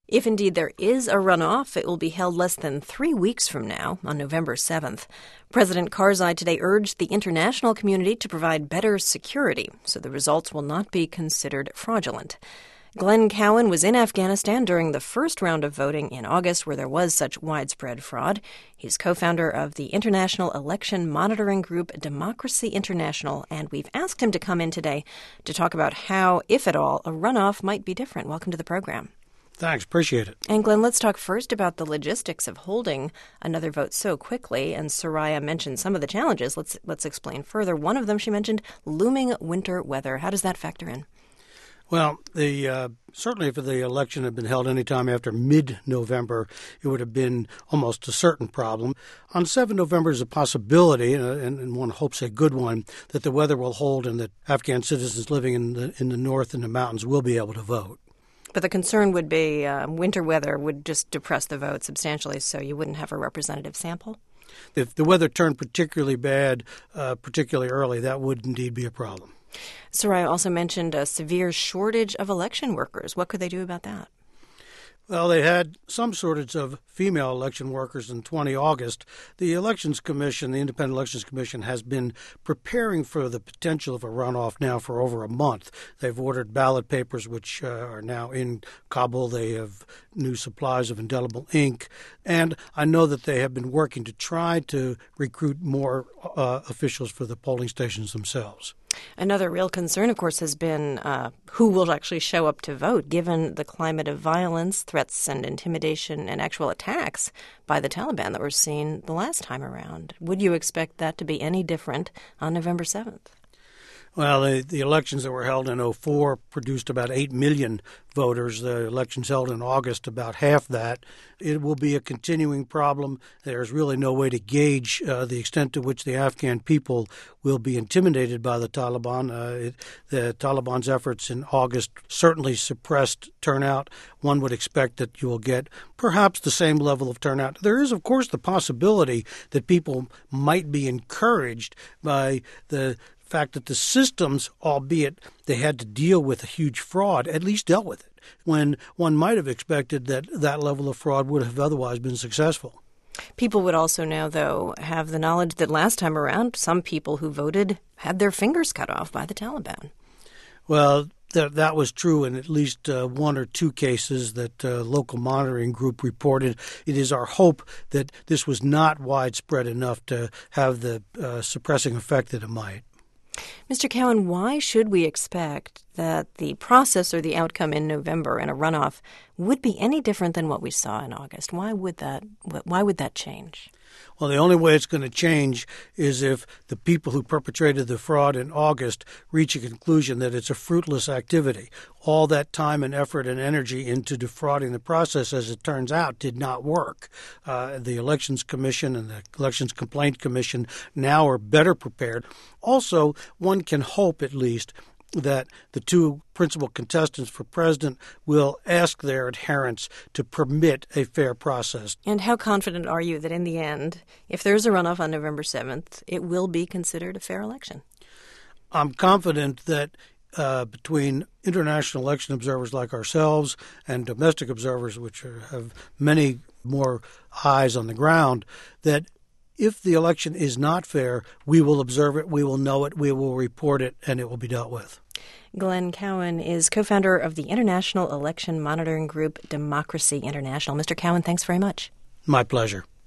If indeed there is a runoff, it will be held less than 3 weeks from now, on November 7th. President Karzai today urged the international community to provide better security so the results will not be considered fraudulent. Glenn Cowan was in Afghanistan during the first round of voting in August where there was such widespread fraud. He's co-founder of the international election monitoring group Democracy International, and we've asked him to come in today to talk about how, if at all, a runoff might be different. Welcome to the program. Thanks. Appreciate it. And Glenn, let's talk first about the logistics of holding another vote so quickly. And Soraya mentioned some of the challenges. Let's explain further. One of them she mentioned, looming winter weather. How does that factor in? Well, certainly if the election had been held any time after mid-November, it would have been almost a certain problem. On 7 November is a possibility, and one hopes a good one, that the weather will hold and that Afghan citizens living in the north and the mountains will be able to vote. But the concern would be winter weather would just depress the vote substantially, so you wouldn't have a representative sample? If the weather turned particularly bad, particularly early, that would indeed be a problem. Soraya also mentioned a severe shortage of election workers. What could they do about that? Well, they had some shortage of female election workers in 20 August. The Elections Commission, the Independent Elections Commission, has been preparing for the potential of a runoff now for over a month. They've ordered ballot papers, which are now in Kabul. They have new supplies of indelible ink. And I know that they have been working to try to recruit more officials for the polling stations themselves. Another real concern, of course, has been who will actually show up to vote, given the climate of violence, threats and intimidation and actual attacks by the Taliban that were seen the last time around. Would you expect that to be any different on November 7th? Well, the elections that were held in 2004 produced about 8 million voters. The elections held in August, about half that. It will be a continuing problem. There's really no way to gauge the extent to which the Afghan people will be intimidated by the Taliban. The Taliban's efforts in August certainly suppressed turnout. One would expect that you will get perhaps the same level of turnout. There is, of course, the possibility that people might be encouraged by the fact that the systems, albeit they had to deal with a huge fraud, at least dealt with it, when one might have expected that that level of fraud would have otherwise been successful. People would also now, though, have the knowledge that last time around, some people who voted had their fingers cut off by the Taliban. Well, that was true in at least one or two cases that local monitoring group reported. It is our hope that this was not widespread enough to have the suppressing effect that it might. Mr. Cowan, why should we expect that the process or the outcome in November in a runoff would be any different than what we saw in August? Why would that change? Well, the only way it's going to change is if the people who perpetrated the fraud in August reach a conclusion that it's a fruitless activity. All that time and effort and energy into defrauding the process, as it turns out, did not work. The Elections Commission and the Elections Complaint Commission now are better prepared. Also, one can hope, at least, that the two principal contestants for president will ask their adherents to permit a fair process. And how confident are you that in the end, if there's a runoff on November 7th, it will be considered a fair election? I'm confident that between international election observers like ourselves and domestic observers, which have many more eyes on the ground, that if the election is not fair, we will observe it, we will know it, we will report it, and it will be dealt with. Glenn Cowan is co-founder of the international election monitoring group Democracy International. Mr. Cowan, thanks very much. My pleasure.